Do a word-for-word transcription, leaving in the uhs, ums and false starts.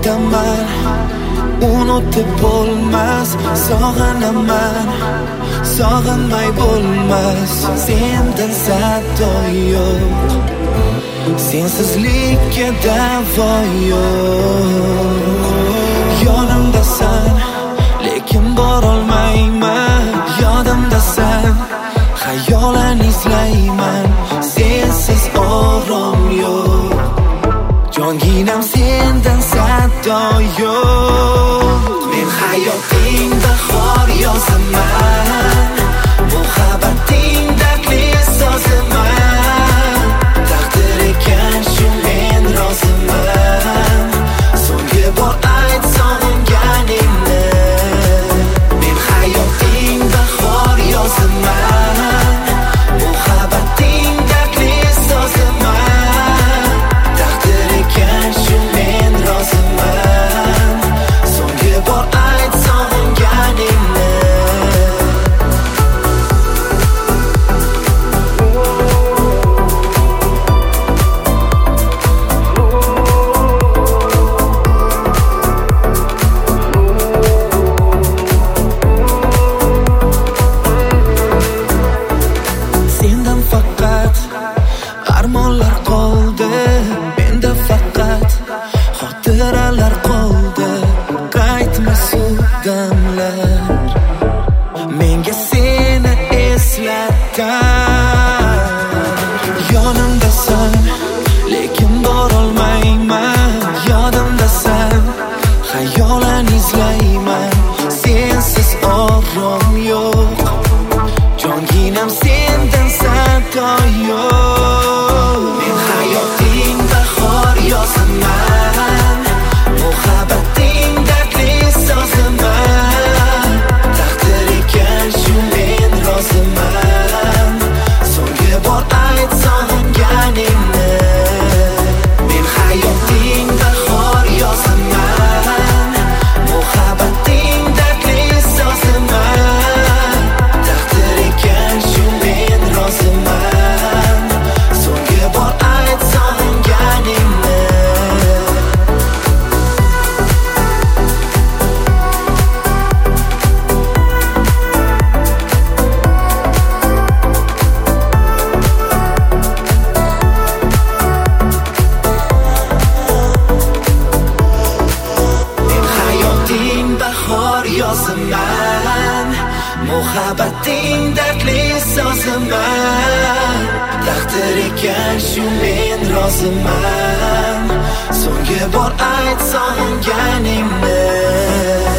yo'ldaman, unutib bo'lmas, sog'inaman, sog'inmay bo'lmas. Sendan sado yo'q, sensizlikka davo yo'q. Yonimdasan, lekin borolmayman. Yodimdasan, xayolan izlayman. Sensiz orom yo'q, jonginam sendan sado yo'q. Men hayotingda xor yozaman, muhabbating dardli so'zaman. Taqdir ekan shu men roziman, so'nggi bor ayt sog'inganingni. Men hayotingda xor yozaman, muhabbating dardli so'zaman. Taqdir ekan shu men roziman, so'nggi bor ayt sog'inganingni. Sendan faqat armonlar qoldi, menda faqat xotiralar qoldi. Qaytmas u damlar, menga seni eslatar. Yonimdasan, lekin borolmayman. Yodimdasan, xayolan izlayman. Sensiz orom yo'q, jonginam sendan sado yo'q. Men hayotingda xor yozaman, muhabbating dardli so'zaman. Taqdir ekan shu men roziman, so'nggi bor ayt sog'inganingni. Men hayotingda xor yozaman, muhabbating dardli so'zaman. Taqdir ekan shu men roziman, so'nggi bor ayt sog'inganingni. Men hayotingda xor yozaman, muhabbating dardli so'zaman. Taqdir ekan shu men roziman, so'nggi bor ayt sog'inganingni.